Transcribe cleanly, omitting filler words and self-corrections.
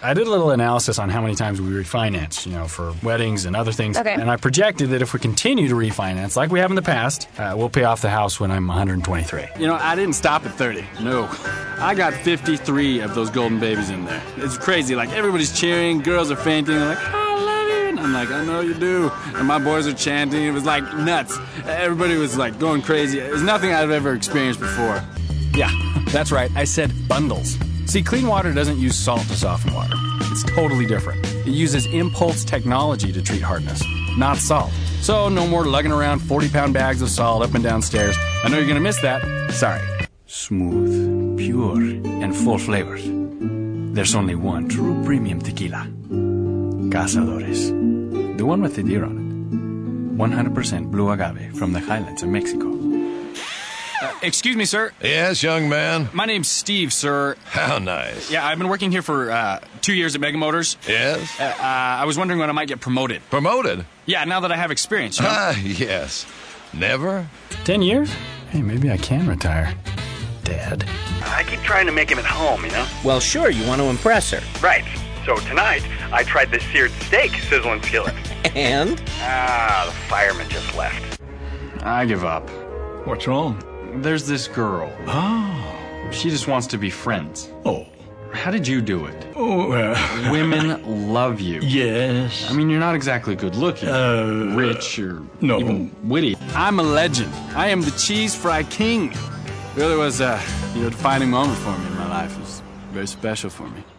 I did a little analysis on how many times we refinance, for weddings and other things. Okay. And I projected that if we continue to refinance like we have in the past, we'll pay off the house when I'm 123. I didn't stop at 30. No. I got 53 of those golden babies in there. It's crazy. Like, everybody's cheering, girls are fainting. They're like, I love you. And I'm like, I know you do. And my boys are chanting. It was like nuts. Everybody was like going crazy. It was nothing I've ever experienced before. Yeah, that's right. I said bundles. See, clean water doesn't use salt to soften water. It's totally different. It uses impulse technology to treat hardness, not salt. So no more lugging around 40-pound bags of salt up and down stairs. I know you're going to miss that. Sorry. Smooth, pure, and full flavors. There's only one true premium tequila. Cazadores. The one with the deer on it. 100% blue agave from the highlands of Mexico. Excuse me, sir. Yes, young man? My name's Steve, sir. How nice. Yeah, I've been working here for 2 years at Mega Motors. Yes? I was wondering when I might get promoted. Promoted? Yeah, now that I have experience, yes. Never? 10 years? Hey, maybe I can retire. Dad. I keep trying to make him at home, Well, sure, you want to impress her. Right. So tonight, I tried the seared steak sizzling skillet. And? The fireman just left. I give up. What's wrong? There's this girl. Oh. She just wants to be friends. Oh. How did you do it? Oh, Women love you. Yes. I mean, you're not exactly good looking, rich, or no. even witty. I'm a legend. I am the cheese fry king. It really was a defining moment for me in my life. It was very special for me.